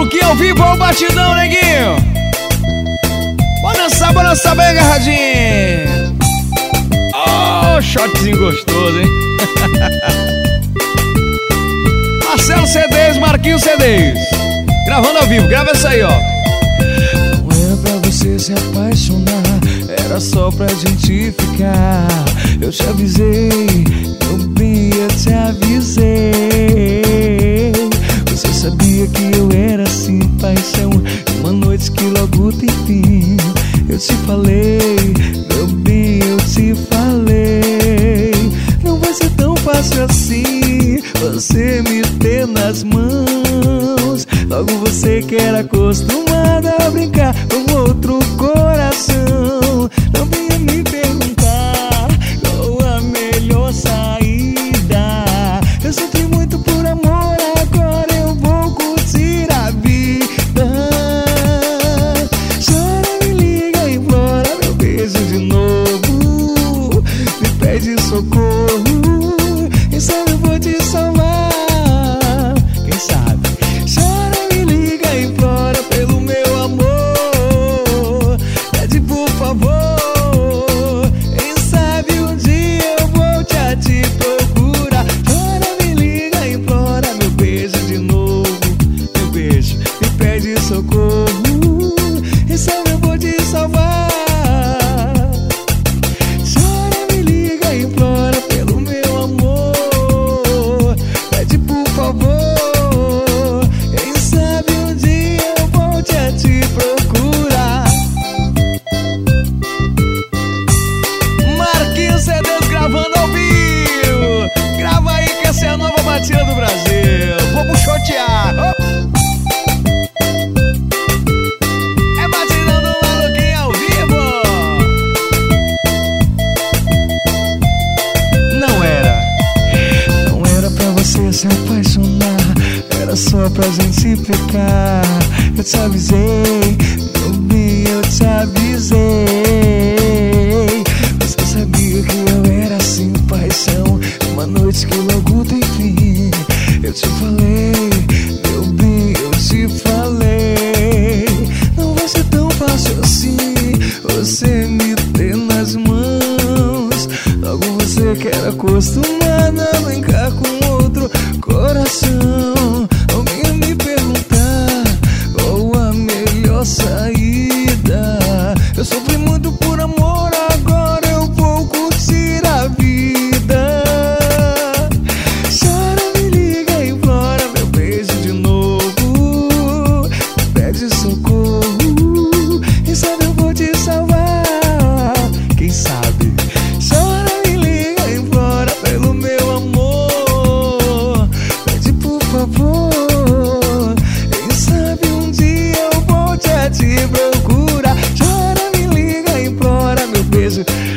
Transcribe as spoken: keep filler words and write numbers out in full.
Marquinhos ao vivo, ao batidão, neguinho. Bora dançar, bora dançar bem agarradinho. Oh, shotzinho gostoso, hein? Marcelo C Ds, Marquinhos C Ds. Gravando ao vivo, grava essa aí, ó. Não era pra você se apaixonar, era só pra gente ficar. Eu te avisei, meu bem, eu te avisei. Você sabia que eu era assim, paixão, uma noite que logo tem fim. Eu te falei, meu bem, eu te falei. Não vai ser tão fácil assim você me ter nas mãos. Logo você que era acostumada a brincar com outro coração. Não venha me perguntar qual a melhor saída. Eu sofri muito por amor, agora eu vou curtir a vida. Chora, me liga, implora meu beijo de novo. Me pede socorro, quem sabe eu vou te salvar. Quem sabe? Chora, me liga, implora pelo meu amor. Pede por favor, quem sabe um dia eu vou te, te procurar. Chora, me liga, implora meu beijo de novo. Meu beijo, me pede socorro, quem sabe eu vou te salvar. Chora, me liga, implora pelo meu amor. Pede por favor, quem sabe um dia eu vou te, te procurar. Marquinhos C Ds gravando ao vivo. Grava aí que essa é a nova batida do Brasil. Vamos chotear. Oh. É batidão do Maluquinho ao vivo. Não era. Não era pra você se apaixonar, era só pra gente ficar. Eu te avisei, meu bem, eu te avisei. Você sabia que eu era assim, paixão, uma noite que logo tem fim. Eu te falei, meu bem, eu te falei. Não vai ser tão fácil assim você me ter nas mãos. Logo você que era acostumada a brincar com outro coração. Não venha me perguntar qual a melhor saída. Eu sofri muito por amor, agora eu vou curtir a vida. Chora, me liga, implora meu beijo de novo. Me pede socorro, quem sabe eu vou te salvar. Quem sabe? Chora, me liga, implora pelo meu amor. Pede por favor, quem sabe um dia eu vou te, te procurar. Chora, me liga, implora meu beijo